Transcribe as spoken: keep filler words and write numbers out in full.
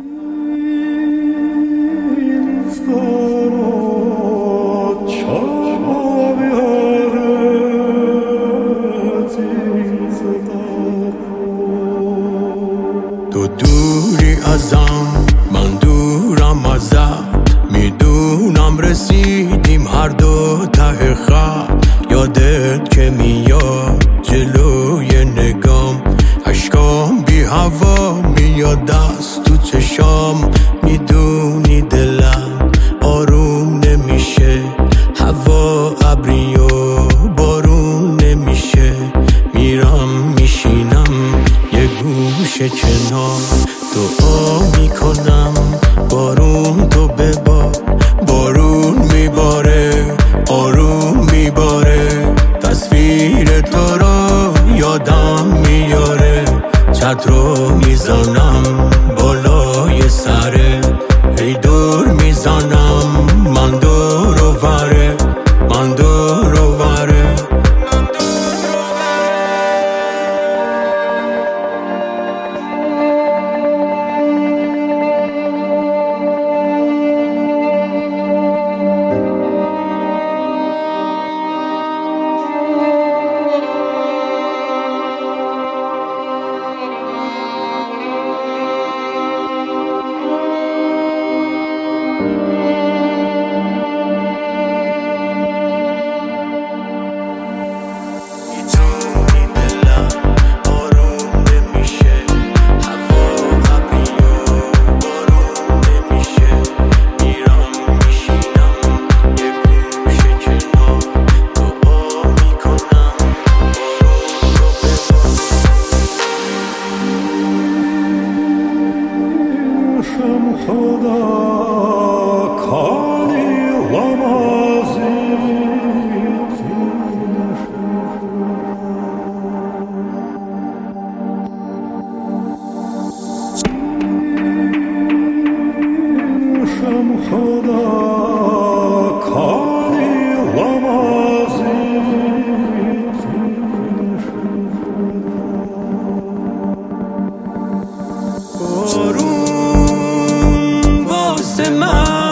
تو دوری ازم، من دورم ازت، میدونم رسیدیم هر دو ته خط. یادت که میاد جلوی نگام، اشکام بی هوا میاد دست تو چشام. میدونی دلم آروم نمیشه، هوا ابری و بارون نمیشه. میرم میشینم یه گوشه کنار، دعا میکنم بارون تو ببار. بارون میباره آروم میباره، تصویر تو رو یادم میاره. چتر رو میزنم بالای سره، ای دور میزنم من دور و بره، من دور و بره. بارون واسه من